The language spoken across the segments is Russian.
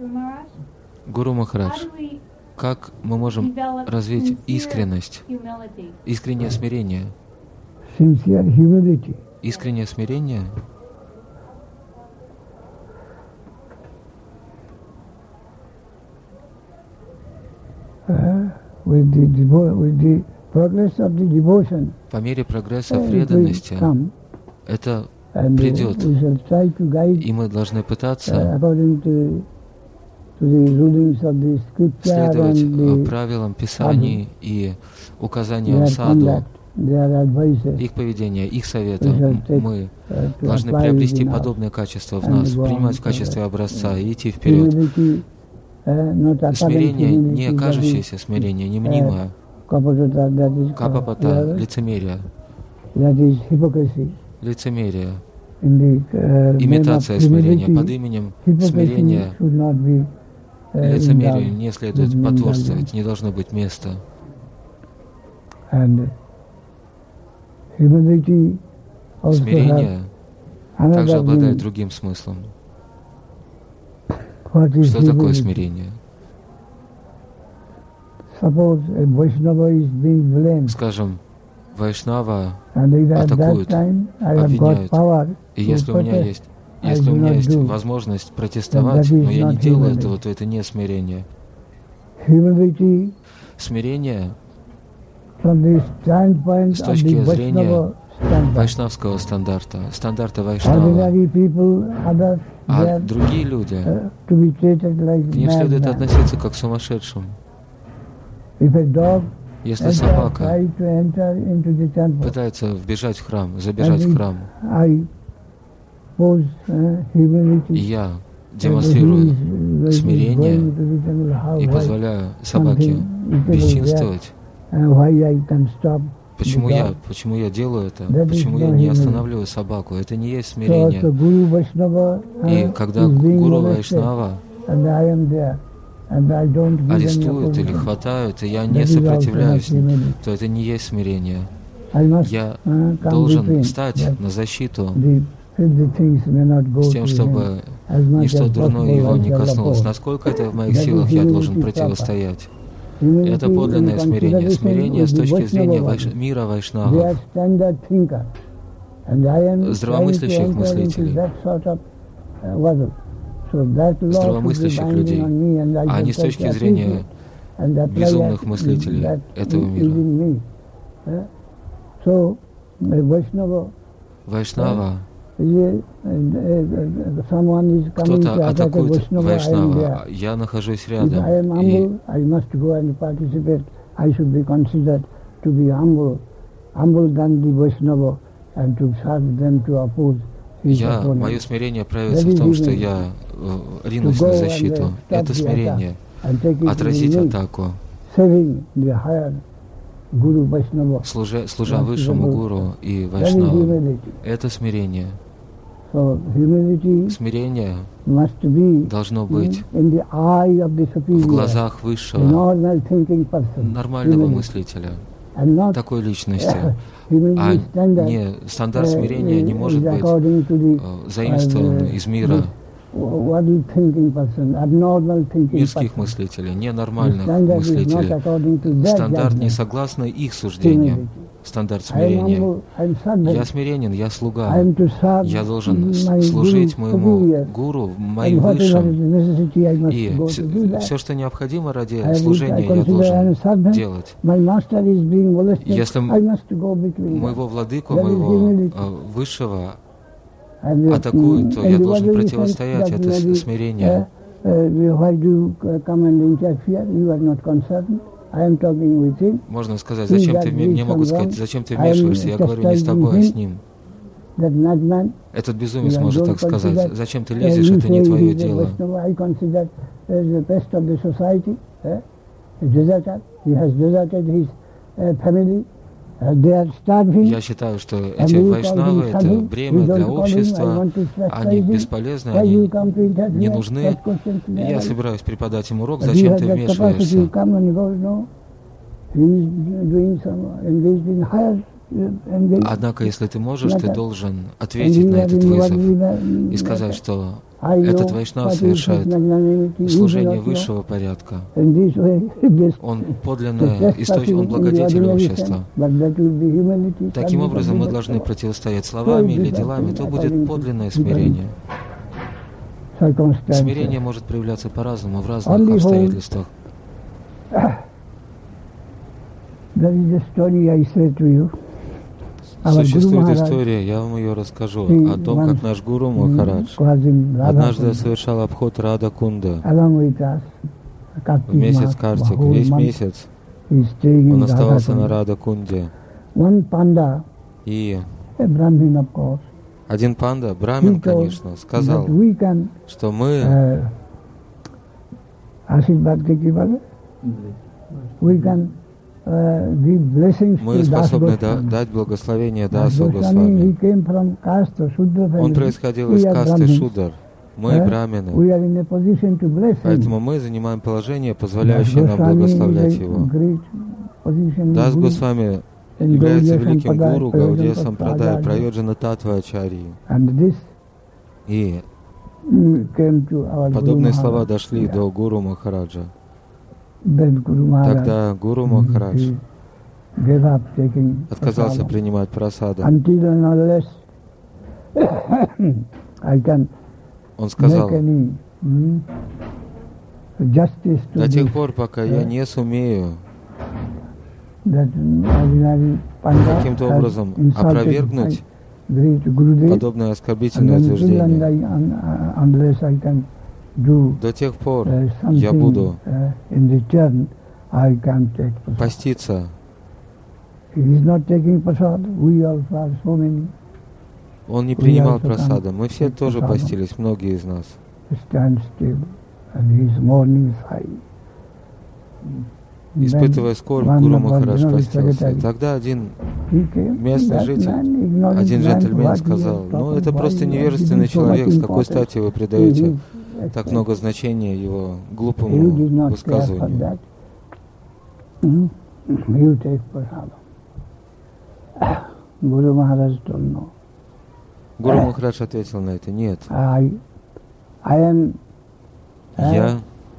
Гуру Махарадж, как мы можем развить искренность, искреннее смирение? Искреннее смирение по мере прогресса преданности это придет, и мы должны пытаться следовать правилам Писаний и указаниям саду, их поведения, их советов. Мы должны приобрести подобное качество в нас, принимать в качестве образца и идти вперед. Смирение, не кажущееся смирение, не мнимое. Капапата, лицемерие. Лицемерие. Имитация смирения. Под именем смирения лицемерию не следует потворствовать, не должно быть места. Смирение также обладает другим смыслом. Что такое смирение? Скажем, Вайшнава атакуют, обвиняют. И если у меня есть возможность протестовать, но я не делаю этого, то это не смирение. Смирение с точки зрения вайшнавского стандарта, стандарта Вайшнава. А другие люди, к ним следует относиться как к сумасшедшим. Если собака пытается вбежать в храм, забежать в храм, и я демонстрирую смирение и позволяю собаке бесчинствовать, почему я делаю это? Почему я не останавливаю собаку? Это не есть смирение. И когда гуру Вайшнава арестуют или хватают, и я не сопротивляюсь, то это не есть смирение. Я должен встать на защиту с тем, чтобы ничто дурное его не коснулось. Насколько это в моих силах, я должен противостоять. Это подлинное смирение. Смирение с точки зрения мира вайшнавов, здравомыслящих мыслителей, здравомыслящих людей, а не с точки зрения безумных мыслителей этого мира. Вайшнава, кто-то атакует Вайшнава, я нахожусь рядом, и мое смирение проявится в том, что я ринусь на защиту. Это смирение. Отразить атаку, служа высшему гуру и вайшнаву. Это смирение. Смирение должно быть в глазах высшего, нормального мыслителя, такой личности. А не стандарт смирения не может быть заимствован из мира мирских мыслителей, ненормальных мыслителей. Стандарт не согласно их суждениям. Стандарт смирения. Я смиренен, я слуга. Я должен служить моему гуру, моим высшим. И все, что необходимо ради служения, я должен делать. Если моего владыку, моего высшего атакуют, то я должен противостоять. Это смирение. Можно сказать, зачем ты мне могут сказать, зачем ты вмешиваешься? Я говорю не с тобой, а с ним. Этот безумец может так сказать. Зачем ты лезешь, это не твое дело. Я считаю, что эти вайшнавы — это бремя для общества, они бесполезны, они не нужны. Я собираюсь преподать им урок, зачем ты вмешиваешься. Однако, если ты можешь, ты должен ответить на этот вызов и сказать, что Этот вайшнав совершает служение высшего порядка. Он подлинный источник, он благодетель общества. Таким образом, мы должны противостоять словами или делами, то будет подлинное смирение. Смирение может проявляться по-разному, в разных обстоятельствах. Существует история, я вам ее расскажу, о том, как наш гуру Махарадж однажды совершал обход Рада-Кунда в месяц Картик. Весь месяц он оставался на Рада-Кунде. И один панда, брамин, конечно, сказал, что мы способны дать благословение Дасу Госвами. Он происходил из касты Шудр. Мы брамины. Поэтому мы занимаем положение, позволяющее нам благословлять его. Дас Госвами является великим гуру Гаудия Сампрадай Прайоджана Татва Ачарьи. И подобные слова дошли до Гуру Махараджа. Тогда Гуру Махарадж отказался принимать прасаду. Он сказал, до тех пор, пока я не сумею каким-то образом опровергнуть подобное оскорбительное утверждение, до тех пор я буду поститься. Он не принимал прасада. Мы все тоже постились, многие из нас. Испытывая скорбь, Гуру Махарадж постился. И тогда один местный житель, один джентльмен сказал, ну это просто невежественный человек, с какой стати вы придаете так много значения его глупому высказыванию. Гуру Махарадж ответил на это, нет. Я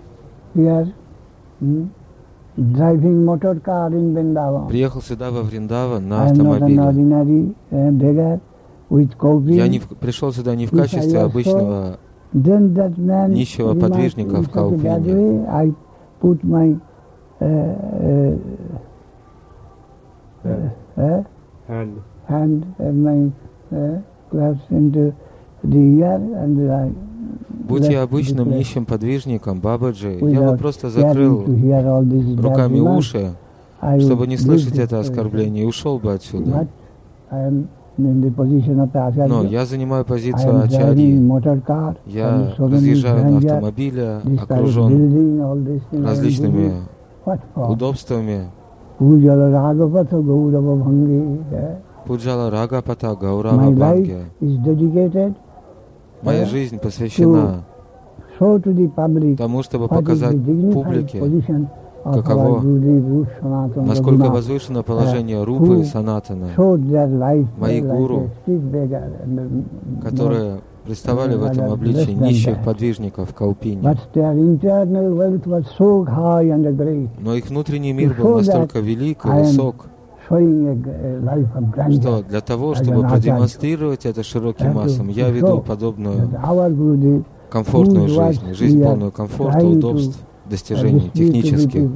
приехал сюда во Вриндаван на автомобиле. Я пришел сюда не в качестве обычного нищего подвижника в Каупине. Будь я обычным нищим подвижником, Бабаджи, я бы просто закрыл руками уши, чтобы не слышать это оскорбление, и ушел бы отсюда. Но я занимаю позицию ачарьи. Я разъезжаю на автомобиле, окружен различными удобствами. Пуджала Рагапата Гаурава Бханге. Моя жизнь посвящена тому, чтобы показать публике, каково, насколько возвышено положение Рупы и Санатаны, мои гуру, которые представали в этом обличии нищих подвижников в Каупине. Но их внутренний мир был настолько велик и высок, что для того, чтобы продемонстрировать это широким массам, я веду подобную комфортную жизнь, жизнь полную комфорта, удобств, достижений технических.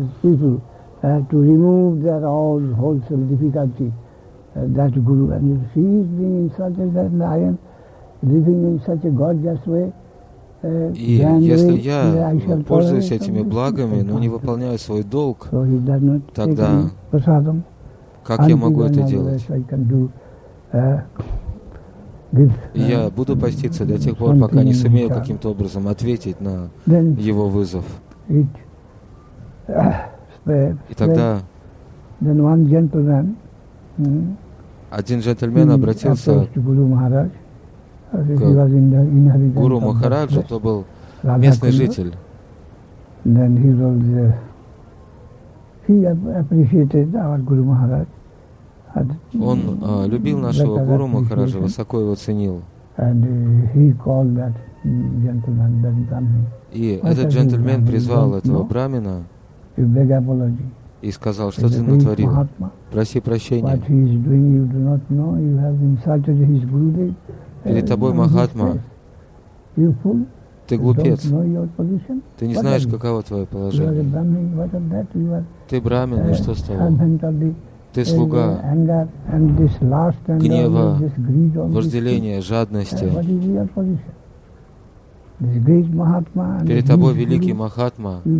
И если я пользуюсь этими благами, но не выполняю свой долг, тогда как я могу это делать? Я буду поститься до тех пор, пока не сумею каким-то образом ответить на его вызов. И тогда один джентльмен обратился к Гуру Махараджу, то был местный житель. Он любил нашего Гуру Махараджа, высоко его ценил. И этот джентльмен призвал этого брамина и сказал: что ты натворил? Проси прощения. Перед тобой Махатма. Ты глупец. Ты не знаешь, каково твое положение. Ты брамин, и что с того? Ты слуга гнева, вожделения, жадности. Перед тобой великий Махатма. Ты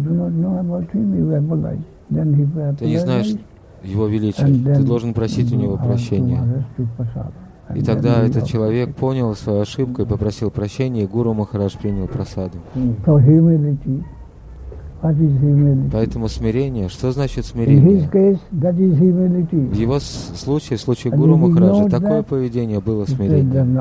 не знаешь его величия. Ты должен просить у него прощения. И тогда этот человек понял свою ошибку и попросил прощения, и Гуру Махарадж принял прасаду. Поэтому смирение, что значит смирение? В его случае, в случае Гуру Махараджа, такое поведение было смирением.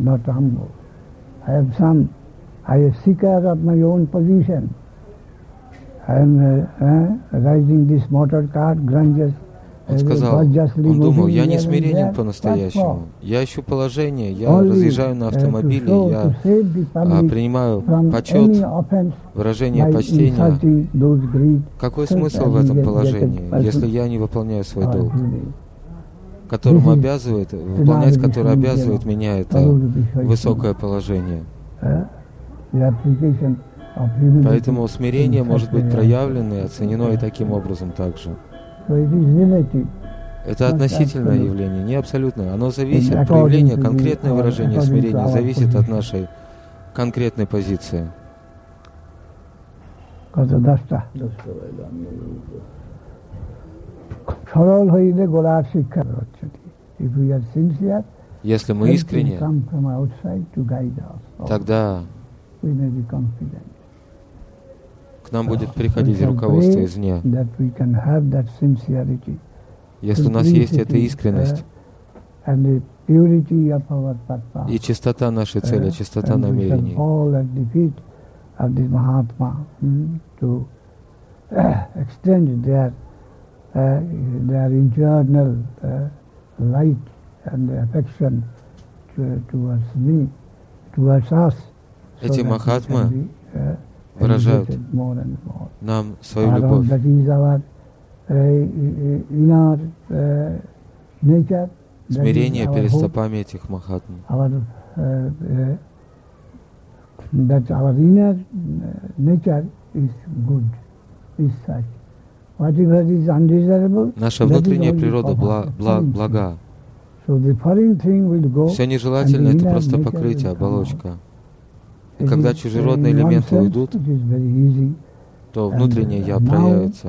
Он сказал, он думал: я не смиренен по-настоящему. Я ищу положение, я разъезжаю на автомобиле, я принимаю почет, выражение почтения. Какой смысл в этом положении, если я не выполняю свой долг, которому обязывает, выполнять который обязывает меня это высокое положение? Поэтому смирение может быть проявлено и оценено и таким образом также. Это относительное явление, не абсолютное. Оно зависит, проявление, конкретное выражение смирения зависит от нашей конкретной позиции. Если мы искренне, тогда к нам будет приходить руководство извне. Если у нас есть эта искренность и чистота нашей цели, чистота намерений, эти махатмы выражают нам свою любовь. Смирение перед стопами этих махатм. Наша внутренняя природа блага. Все нежелательное — это просто покрытие, оболочка. И когда чужеродные элементы уйдут, то внутреннее «я» проявится.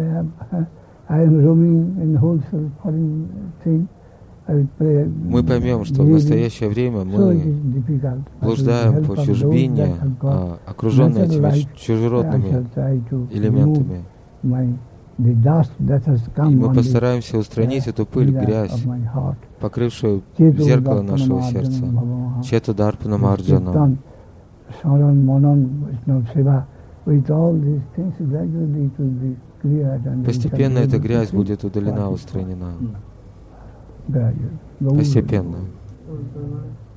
Мы поймем, что в настоящее время мы блуждаем по чужбине, окруженные этими чужеродными элементами. И мы постараемся устранить эту пыль, грязь, покрывшую зеркало нашего сердца. Чета Дарпана Марджана. Постепенно эта грязь будет удалена, устранена. Постепенно.